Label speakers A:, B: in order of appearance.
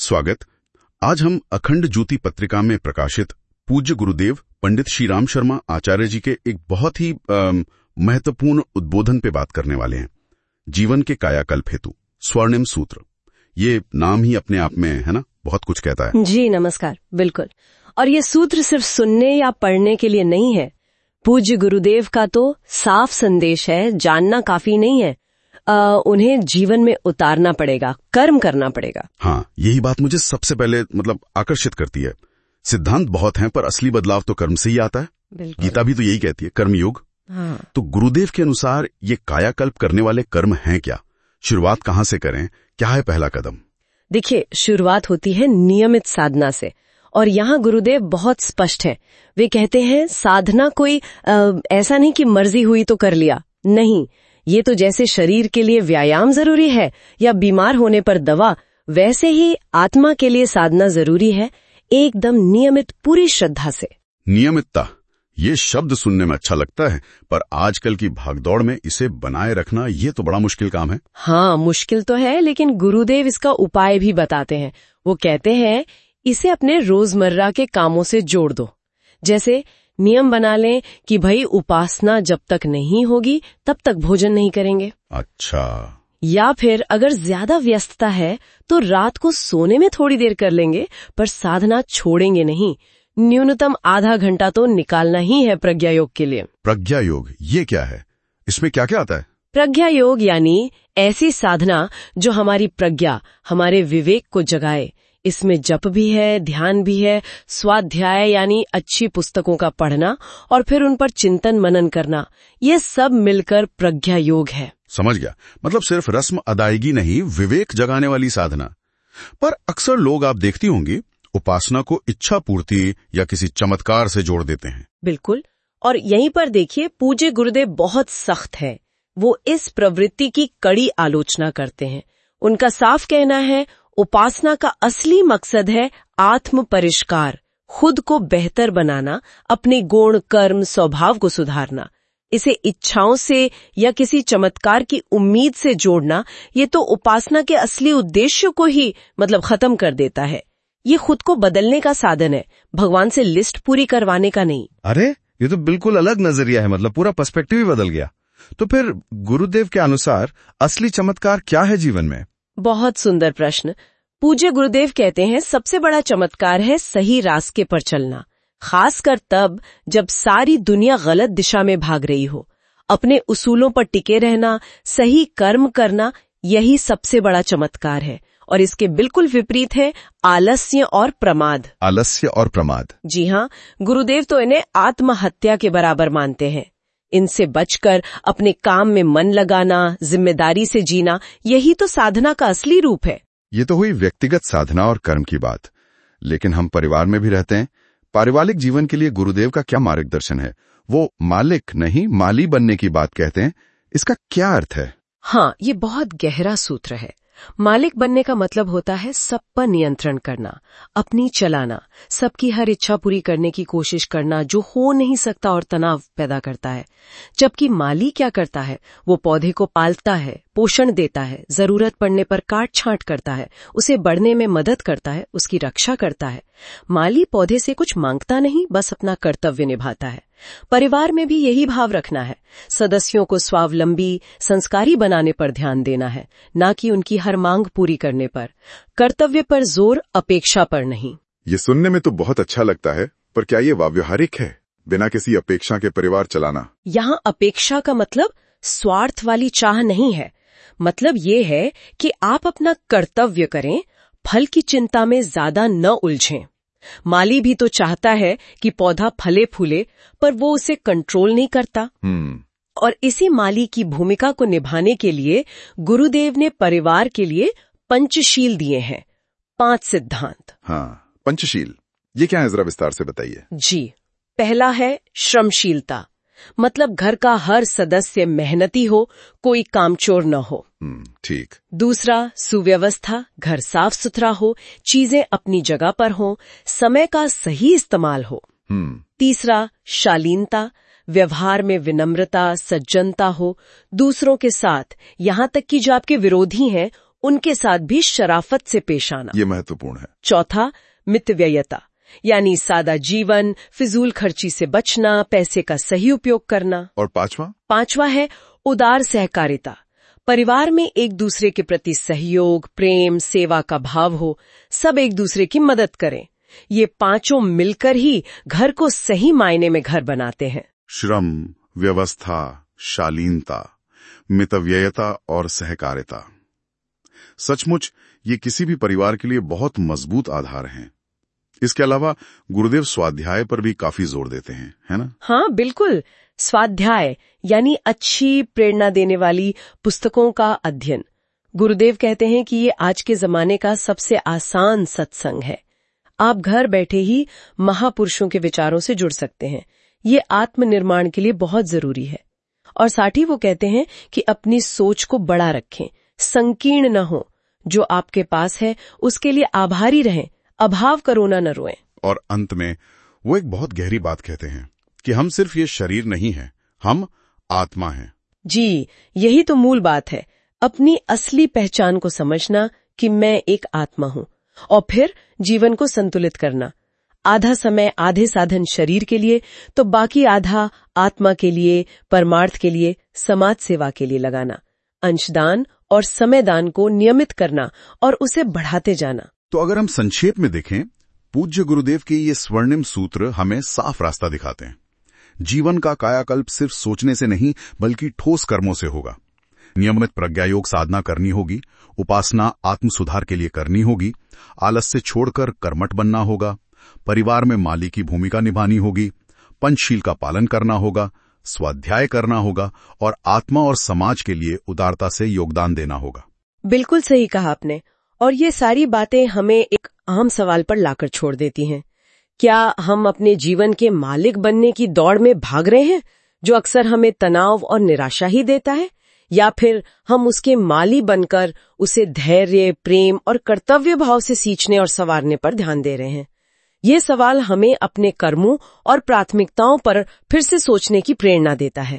A: स्वागत। आज हम अखंड ज्योति पत्रिका में प्रकाशित पूज्य गुरुदेव पंडित श्रीराम शर्मा आचार्य जी के एक बहुत ही महत्वपूर्ण उद्बोधन पे बात करने वाले हैं। जीवन के कायाकल्प हेतु स्वर्णिम सूत्र, ये नाम ही अपने आप में है ना, बहुत कुछ कहता है।
B: जी नमस्कार। बिल्कुल। और ये सूत्र सिर्फ सुनने या पढ़ने के लिए नहीं है। पूज्य गुरुदेव का तो साफ संदेश है, जानना काफी नहीं है, उन्हें जीवन में उतारना पड़ेगा, कर्म करना पड़ेगा।
A: हाँ, यही बात मुझे सबसे पहले आकर्षित करती है। सिद्धांत बहुत हैं, पर असली बदलाव तो कर्म से ही आता है। गीता भी तो यही कहती है, कर्मयोग।
B: हाँ।
A: तो गुरुदेव के अनुसार ये कायाकल्प करने वाले कर्म हैं क्या? शुरुआत कहाँ से करें? क्या है पहला कदम?
B: देखिए, शुरुआत होती है नियमित साधना से, और यहाँ गुरुदेव बहुत स्पष्ट है। वे कहते हैं साधना कोई ऐसा नहीं कि मर्जी हुई तो कर लिया, नहीं। ये तो जैसे शरीर के लिए व्यायाम जरूरी है या बीमार होने पर दवा, वैसे ही आत्मा के लिए साधना जरूरी है, एकदम नियमित, पूरी श्रद्धा से।
A: नियमितता, ये शब्द सुनने में अच्छा लगता है, पर आजकल की भागदौड़ में इसे बनाए रखना ये तो बड़ा मुश्किल काम है।
B: हाँ, मुश्किल तो है, लेकिन गुरुदेव इसका उपाय भी बताते हैं। वो कहते हैं इसे अपने रोजमर्रा के कामों से जोड़ दो। जैसे नियम बना लें कि भाई उपासना जब तक नहीं होगी तब तक भोजन नहीं करेंगे।
A: अच्छा।
B: या फिर अगर ज्यादा व्यस्तता है तो रात को सोने में थोड़ी देर कर लेंगे, पर साधना छोड़ेंगे नहीं। न्यूनतम आधा घंटा तो निकालना ही है प्रज्ञा योग के लिए।
A: प्रज्ञा योग, ये क्या है? इसमें क्या क्या आता है?
B: प्रज्ञा योग यानी ऐसी साधना जो हमारी प्रज्ञा, हमारे विवेक को जगाए। इसमें जप भी है, ध्यान भी है, स्वाध्याय यानी अच्छी पुस्तकों का पढ़ना और फिर उन पर चिंतन मनन करना, ये सब मिलकर प्रज्ञा योग है।
A: समझ गया। मतलब सिर्फ रस्म अदायगी नहीं, विवेक जगाने वाली साधना। पर अक्सर लोग, आप देखती होंगी, उपासना को इच्छा पूर्ति या किसी चमत्कार से जोड़ देते हैं।
B: बिल्कुल। और यहीं पर देखिए, पूज्य गुरुदेव बहुत सख्त है। वो इस प्रवृत्ति की कड़ी आलोचना करते हैं। उनका साफ कहना है उपासना का असली मकसद है आत्म परिष्कार, खुद को बेहतर बनाना, अपने गुण, कर्म, स्वभाव को सुधारना। इसे इच्छाओं से या किसी चमत्कार की उम्मीद से जोड़ना, ये तो उपासना के असली उद्देश्य को ही खत्म कर देता है। ये खुद को बदलने का साधन है, भगवान से लिस्ट पूरी करवाने का नहीं।
C: अरे, ये तो बिल्कुल अलग नजरिया है, पूरा पर्सपेक्टिव ही बदल गया। तो फिर गुरुदेव के अनुसार असली चमत्कार क्या है जीवन में?
B: बहुत सुंदर प्रश्न। पूज्य गुरुदेव कहते हैं सबसे बड़ा चमत्कार है सही रास्ते पर चलना, खासकर तब जब सारी दुनिया गलत दिशा में भाग रही हो। अपने उसूलों पर टिके रहना, सही कर्म करना, यही सबसे बड़ा चमत्कार है। और इसके बिल्कुल विपरीत है आलस्य और प्रमाद।
C: आलस्य और प्रमाद?
B: जी हाँ, गुरुदेव तो इन्हें आत्महत्या के बराबर मानते हैं। इनसे बचकर अपने काम में मन लगाना, जिम्मेदारी से जीना, यही तो साधना का असली रूप है।
C: ये तो हुई व्यक्तिगत साधना और कर्म की बात, लेकिन हम परिवार में भी रहते हैं। पारिवारिक जीवन के लिए गुरुदेव का क्या मार्गदर्शन है? वो मालिक नहीं, माली बनने की बात कहते हैं, इसका क्या अर्थ है?
B: हाँ, ये बहुत गहरा सूत्र है। मालिक बनने का मतलब होता है सब पर नियंत्रण करना, अपनी चलाना, सबकी हर इच्छा पूरी करने की कोशिश करना, जो हो नहीं सकता और तनाव पैदा करता है। जबकि माली क्या करता है? वो पौधे को पालता है, पोषण देता है, जरूरत पड़ने पर काट छांट करता है, उसे बढ़ने में मदद करता है, उसकी रक्षा करता है। माली पौधे से कुछ मांगता नहीं, बस अपना कर्तव्य निभाता है। परिवार में भी यही भाव रखना है। सदस्यों को स्वावलंबी, संस्कारी बनाने पर ध्यान देना है, ना कि उनकी हर मांग पूरी करने पर। कर्तव्य पर जोर, अपेक्षा पर नहीं।
D: ये सुनने में तो बहुत अच्छा लगता है, पर क्या ये व्यावहारिक है, बिना किसी अपेक्षा के परिवार चलाना?
B: यहाँ अपेक्षा का मतलब स्वार्थ वाली चाह नहीं है। मतलब ये है कि आप अपना कर्तव्य करें, फल की चिंता में ज्यादा न उलझें। माली भी तो चाहता है कि पौधा फले फूले, पर वो उसे कंट्रोल नहीं करता। और इसी माली की भूमिका को निभाने के लिए गुरुदेव ने परिवार के लिए पंचशील दिए हैं, 5 सिद्धांत।
D: हाँ, पंचशील, ये क्या है, जरा विस्तार से बताइए।
B: जी, पहला है श्रमशीलता, मतलब घर का हर सदस्य मेहनती हो, कोई कामचोर न हो।
D: ठीक।
B: दूसरा, सुव्यवस्था, घर साफ सुथरा हो, चीजें अपनी जगह पर हों, समय का सही इस्तेमाल हो। तीसरा, शालीनता, व्यवहार में विनम्रता, सज्जनता हो, दूसरों के साथ, यहाँ तक कि जो आपके विरोधी हैं उनके साथ भी शराफत से पेश आना।
D: ये महत्वपूर्ण है।
B: चौथा, मितव्ययता, यानी सादा जीवन, फिजूल खर्ची से बचना, पैसे का सही उपयोग करना।
D: और
B: पांचवा है उदार सहकारिता। परिवार में एक दूसरे के प्रति सहयोग, प्रेम, सेवा का भाव हो, सब एक दूसरे की मदद करें। ये पांचों मिलकर ही घर को सही मायने में घर बनाते हैं।
D: श्रम, व्यवस्था, शालीनता, मितव्ययता और सहकारिता, सचमुच ये किसी भी परिवार के लिए बहुत मजबूत आधार हैं। इसके अलावा गुरुदेव स्वाध्याय पर भी काफी जोर देते हैं, है ना?
B: हाँ, बिल्कुल। स्वाध्याय यानी अच्छी प्रेरणा देने वाली पुस्तकों का अध्ययन। गुरुदेव कहते हैं कि ये आज के जमाने का सबसे आसान सत्संग है। आप घर बैठे ही महापुरुषों के विचारों से जुड़ सकते हैं। ये आत्मनिर्माण के लिए बहुत जरूरी है। और साथ ही वो कहते हैं कि अपनी सोच को बड़ा रखें, संकीर्ण न हो। जो आपके पास है उसके लिए आभारी रहें, अभाव करोना न रोएं।
A: और अंत में वो एक बहुत गहरी बात कहते हैं कि हम सिर्फ ये शरीर नहीं हैं, हम आत्मा हैं।
B: जी, यही तो मूल बात है, अपनी असली पहचान को समझना कि मैं एक आत्मा हूँ, और फिर जीवन को संतुलित करना। आधा समय आधे साधन शरीर के लिए, तो बाकी आधा आत्मा के लिए, परमार्थ के लिए, समाज सेवा के लिए लगाना। अंशदान और समयदान को नियमित करना और उसे बढ़ाते जाना।
A: तो अगर हम संक्षेप में देखें, पूज्य गुरुदेव के ये स्वर्णिम सूत्र हमें साफ रास्ता दिखाते हैं। जीवन का कायाकल्प सिर्फ सोचने से नहीं, बल्कि ठोस कर्मों से होगा। नियमित प्रज्ञायोग साधना करनी होगी, उपासना आत्म सुधार के लिए करनी होगी, आलस्य छोड़कर कर्मठ बनना होगा, परिवार में माली की भूमिका निभानी होगी, पंचशील का पालन करना होगा, स्वाध्याय करना होगा और आत्मा और समाज के लिए उदारता से योगदान देना होगा।
B: बिल्कुल सही कहा आपने। और ये सारी बातें हमें एक अहम सवाल पर लाकर छोड़ देती हैं। क्या हम अपने जीवन के मालिक बनने की दौड़ में भाग रहे हैं, जो अक्सर हमें तनाव और निराशा ही देता है, या फिर हम उसके माली बनकर उसे धैर्य, प्रेम और कर्तव्य भाव से सींचने और संवारने पर ध्यान दे रहे हैं? ये सवाल हमें अपने कर्मों और प्राथमिकताओं पर फिर से सोचने की प्रेरणा देता है।